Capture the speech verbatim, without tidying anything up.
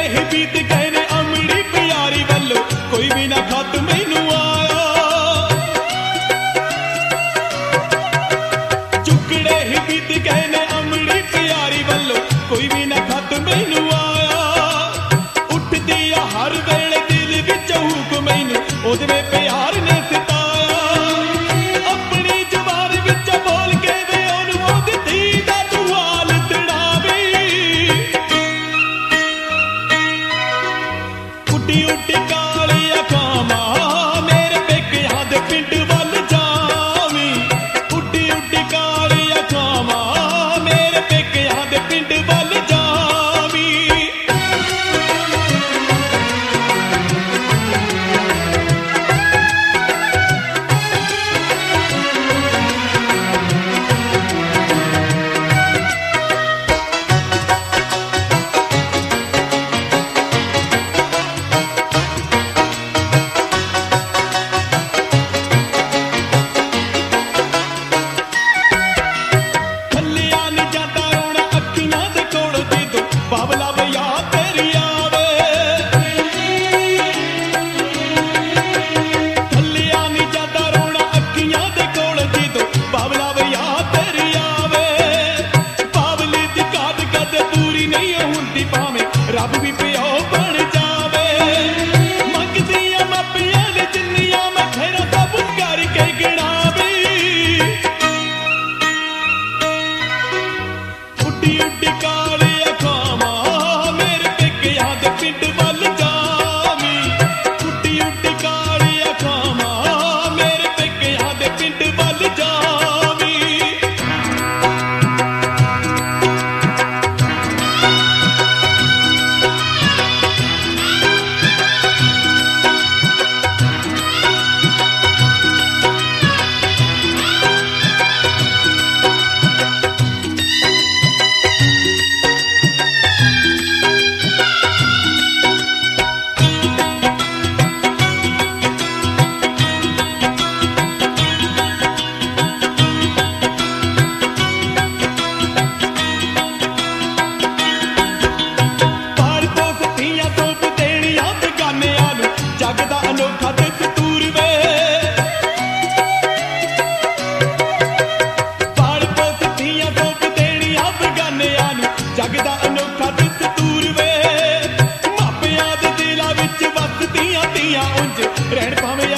ही बीत गए ने अमड़ी प्यारी वालों कोई भी ना खत मैनू आया। चुकड़े ही बीत गए ने अमड़ी प्यारी वालों कोई भी ना खत मैनू आया। उठदी आ हर वेले दिल विच हुक मैनू ओदे वे प्यार ने सताया। अपनी जबान विच बोल के वे ओनू ओदी धी दा दुआल तड़ावी। उड्डी उड्डी काली अखां मेरे पेकियां दे पिंड वल जावी। उड्डी उड्डी काली अखां मेरे पेकियां दे पिंड वल जावी। थल्लिया नी जांदा रोना अखियां दे कोल जदों बावला बया तेरी आवे। थल्लिया नी जांदा रोना अखियां दे कोल जदों बावला बया तेरी आवे। बावली दी काट कदे पूरी नहीं हुंदी भावें रब भी पिओ बन जावे। मंगदी आ मापियां ने जिन्नियां मैं खैरा सब करके गिणावी। उड्डी उड्डी काली अखां मेरे पेकियां दे पिंड वल जावी। उड्डी उड्डी काली अखां मेरे पेकियां दे पिंड वल जावी। पाल पोस धीआं तोप देणियां बेगानियां नूं जग दा अनोखा दस्तूर वे। पाल पोस धीआं तोप देणियां बेगानियां नूं जग दा अनोखा दस्तूर वे। मापियां दे दिलां विच वसदियां धीआं उंज रहण भावें